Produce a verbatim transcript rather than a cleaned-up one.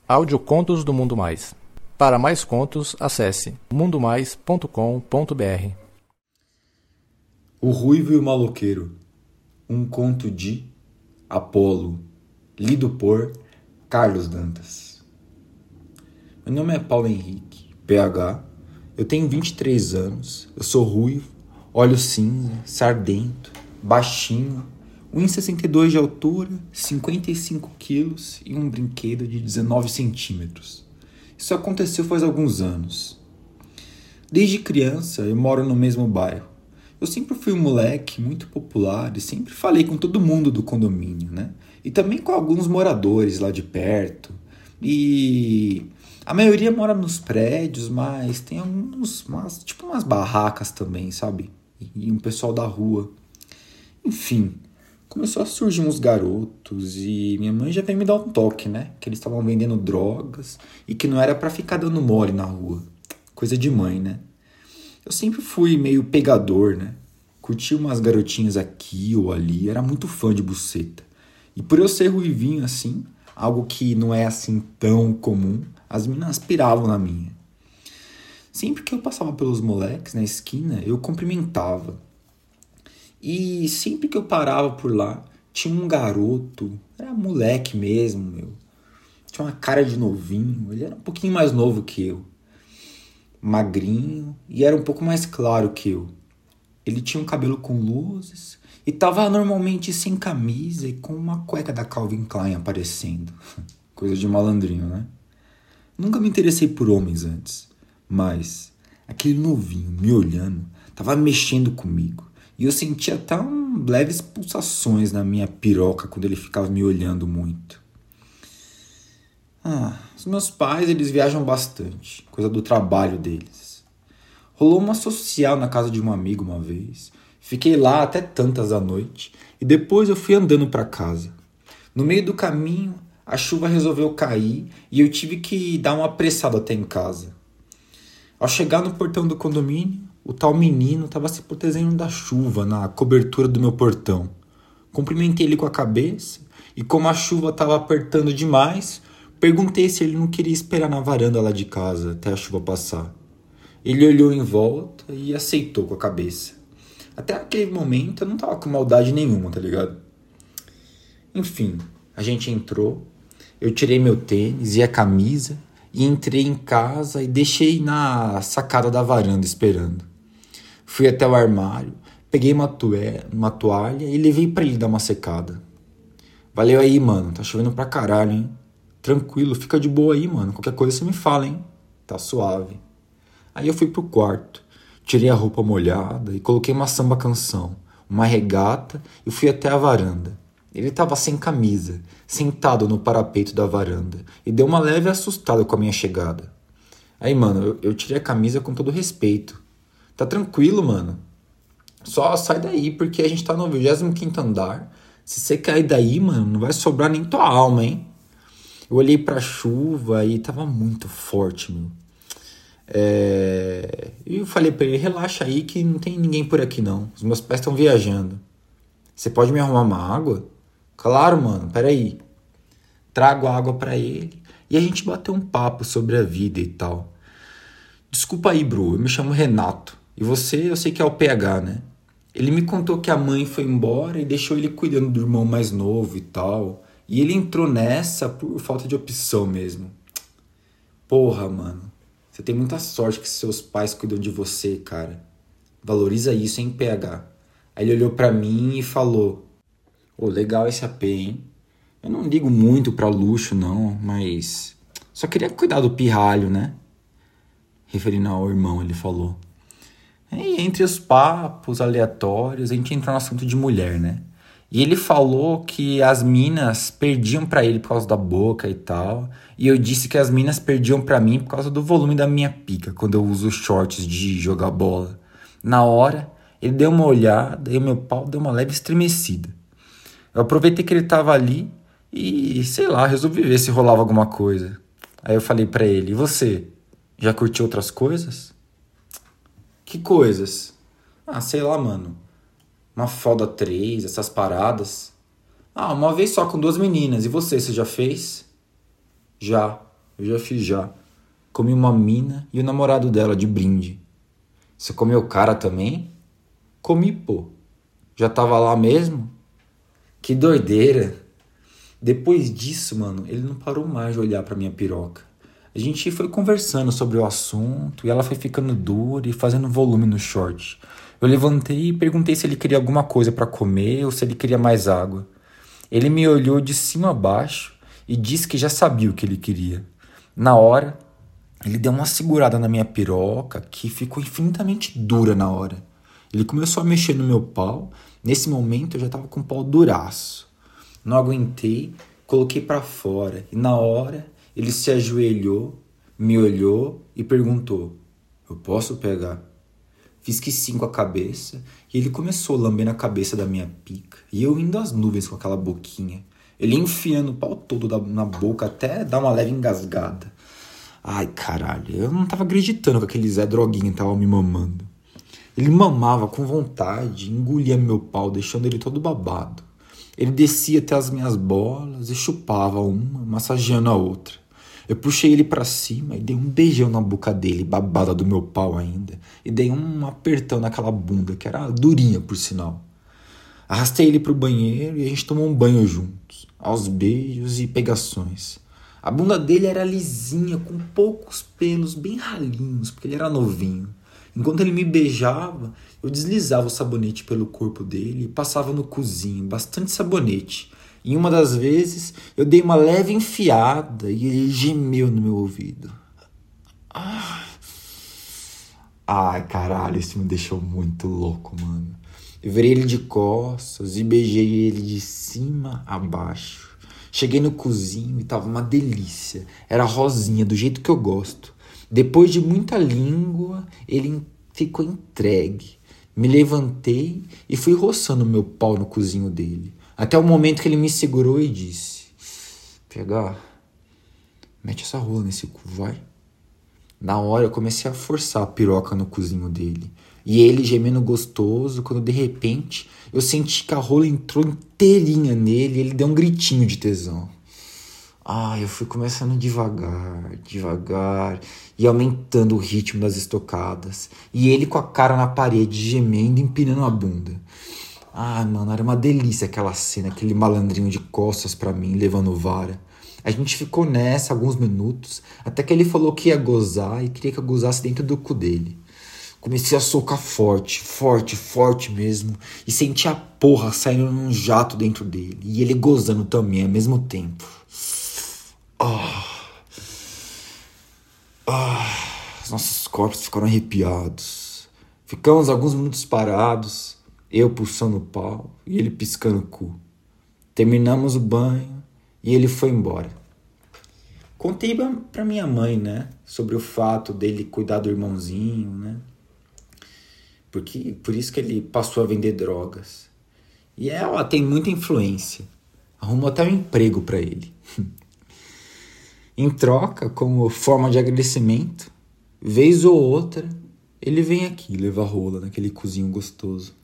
Audiocontos do Mundo Mais. Para mais contos, acesse mundo mais ponto com ponto b r. O Ruivo e o Maloqueiro. Um conto de Apolo, lido por Carlos Dantas. Meu nome é Paulo Henrique, P H. Eu tenho vinte e três anos. Eu sou ruivo, olho cinza, sardento, baixinho, um metro e sessenta e dois de altura, cinquenta e cinco quilos e um brinquedo de dezenove centímetros. Isso aconteceu faz alguns anos. Desde criança eu moro no mesmo bairro. Eu sempre fui um moleque muito popular e sempre falei com todo mundo do condomínio, né? E também com alguns moradores lá de perto. E a maioria mora nos prédios, mas tem alguns, umas, tipo umas barracas também, sabe? E um pessoal da rua. Enfim, começou a surgir uns garotos e minha mãe já veio me dar um toque, né? Que eles estavam vendendo drogas e que não era pra ficar dando mole na rua. Coisa de mãe, né? Eu sempre fui meio pegador, né? Curtia umas garotinhas aqui ou ali, era muito fã de buceta. E por eu ser ruivinho assim, algo que não é assim tão comum, as meninas piravam na minha. Sempre que eu passava pelos moleques na esquina, eu cumprimentava. E sempre que eu parava por lá, tinha um garoto, era moleque mesmo, meu. Tinha uma cara de novinho, ele era um pouquinho mais novo que eu. Magrinho e era um pouco mais claro que eu. Ele tinha um cabelo com luzes e tava normalmente sem camisa e com uma cueca da Calvin Klein aparecendo. Coisa de malandrinho, né? Nunca me interessei por homens antes, mas aquele novinho me olhando tava mexendo comigo. E eu sentia até um leves pulsações na minha piroca quando ele ficava me olhando muito. Ah, os meus pais, eles viajam bastante, coisa do trabalho deles. Rolou uma social na casa de um amigo uma vez. Fiquei lá até tantas da noite e depois eu fui andando para casa. No meio do caminho, a chuva resolveu cair e eu tive que dar uma apressada até em casa. Ao chegar no portão do condomínio, o tal menino estava se protegendo da chuva na cobertura do meu portão. Cumprimentei ele com a cabeça e como a chuva estava apertando demais, perguntei se ele não queria esperar na varanda lá de casa até a chuva passar. Ele olhou em volta e aceitou com a cabeça. Até aquele momento eu não tava com maldade nenhuma, tá ligado? Enfim, a gente entrou, eu tirei meu tênis e a camisa e entrei em casa e deixei na sacada da varanda esperando. Fui até o armário, peguei uma, tué, uma toalha e levei pra ele dar uma secada. Valeu aí, mano, tá chovendo pra caralho, hein? Tranquilo, fica de boa aí, mano. Qualquer coisa você me fala, hein? Tá suave. Aí eu fui pro quarto, tirei a roupa molhada e coloquei uma samba canção, uma regata e fui até a varanda. Ele tava sem camisa, sentado no parapeito da varanda e deu uma leve assustada com a minha chegada. Aí, mano, eu, eu tirei a camisa com todo respeito. Tá tranquilo, mano. Só sai daí porque a gente tá no vigésimo quinto andar. Se você cair daí, mano, não vai sobrar nem tua alma, hein? Eu olhei pra chuva e tava muito forte, meu. É... E eu falei pra ele, relaxa aí que não tem ninguém por aqui não. Os meus pais estão viajando. Você pode me arrumar uma água? Claro, mano, peraí. Trago água pra ele e a gente bateu um papo sobre a vida e tal. Desculpa aí, bro, eu me chamo Renato. E você, eu sei que é o P H, né? Ele me contou que a mãe foi embora e deixou ele cuidando do irmão mais novo e tal. E ele entrou nessa por falta de opção mesmo. Porra, mano. Você tem muita sorte que seus pais cuidam de você, cara. Valoriza isso, hein, P H? Aí ele olhou pra mim e falou: Ô, oh, legal esse A P, hein? Eu não ligo muito pra luxo, não, mas só queria cuidar do pirralho, né? Referindo ao irmão, ele falou. E entre os papos aleatórios, a gente entrou no assunto de mulher, né? E ele falou que as minas perdiam pra ele por causa da boca e tal. E eu disse que as minas perdiam pra mim por causa do volume da minha pica, quando eu uso shorts de jogar bola. Na hora, ele deu uma olhada e o meu pau deu uma leve estremecida. Eu aproveitei que ele tava ali e, sei lá, resolvi ver se rolava alguma coisa. Aí eu falei pra ele, e você, já curtiu outras coisas? Que coisas? Ah, sei lá, mano. Uma foda três, essas paradas. Ah, uma vez só com duas meninas. E você, você já fez? Já. eu já fiz já. Comi uma mina e o namorado dela de brinde. Você comeu cara também? Comi, pô. Já tava lá mesmo? Que doideira. Depois disso, mano, ele não parou mais de olhar pra minha piroca. A gente foi conversando sobre o assunto e ela foi ficando dura e fazendo volume no short. Eu levantei e perguntei se ele queria alguma coisa pra comer ou se ele queria mais água. Ele me olhou de cima a baixo e disse que já sabia o que ele queria. Na hora, ele deu uma segurada na minha piroca que ficou infinitamente dura na hora. Ele começou a mexer no meu pau. Nesse momento eu já tava com o pau duraço. Não aguentei, coloquei pra fora e na hora ele se ajoelhou, me olhou e perguntou: eu posso pegar? Fiz que sim com a cabeça e ele começou lambendo a cabeça da minha pica e eu indo às nuvens com aquela boquinha. Ele enfiando o pau todo na boca até dar uma leve engasgada. Ai, caralho, eu não tava acreditando que aquele Zé Droguinha tava me mamando. Ele mamava com vontade, engolia meu pau, deixando ele todo babado. Ele descia até as minhas bolas e chupava uma, massageando a outra. Eu puxei ele pra cima e dei um beijão na boca dele, babada do meu pau ainda. E dei um apertão naquela bunda, que era durinha, por sinal. Arrastei ele pro banheiro e a gente tomou um banho juntos, aos beijos e pegações. A bunda dele era lisinha, com poucos pelos, bem ralinhos, porque ele era novinho. Enquanto ele me beijava, eu deslizava o sabonete pelo corpo dele e passava no cozinho, bastante sabonete. Em uma das vezes, eu dei uma leve enfiada e ele gemeu no meu ouvido. Ai, caralho, isso me deixou muito louco, mano. Eu virei ele de costas e beijei ele de cima a baixo. Cheguei no cozinho e tava uma delícia. Era rosinha, do jeito que eu gosto. Depois de muita língua, ele ficou entregue. Me levantei e fui roçando meu pau no cozinho dele. Até o momento que ele me segurou e disse: Pegar, mete essa rola nesse cu, vai. Na hora eu comecei a forçar a piroca no cozinho dele. E ele gemendo gostoso, quando de repente eu senti que a rola entrou inteirinha nele e ele deu um gritinho de tesão. Ah, eu fui começando devagar, devagar, e aumentando o ritmo das estocadas. E ele com a cara na parede, gemendo e empinando a bunda. Ah, mano, era uma delícia aquela cena, aquele malandrinho de costas pra mim, levando vara. A gente ficou nessa alguns minutos, até que ele falou que ia gozar e queria que eu gozasse dentro do cu dele. Comecei a socar forte, forte, forte mesmo, e senti a porra saindo num jato dentro dele, e ele gozando também ao mesmo tempo. Ah, ah, os nossos corpos ficaram arrepiados. Ficamos alguns minutos parados, eu pulsando o pau e ele piscando o cu. Terminamos o banho e ele foi embora. Contei pra minha mãe, né, sobre o fato dele cuidar do irmãozinho, né, porque por isso que ele passou a vender drogas. E ela tem muita influência, arrumou até um emprego pra ele. Em troca, como forma de agradecimento, vez ou outra, ele vem aqui levar rola naquele cozinho gostoso.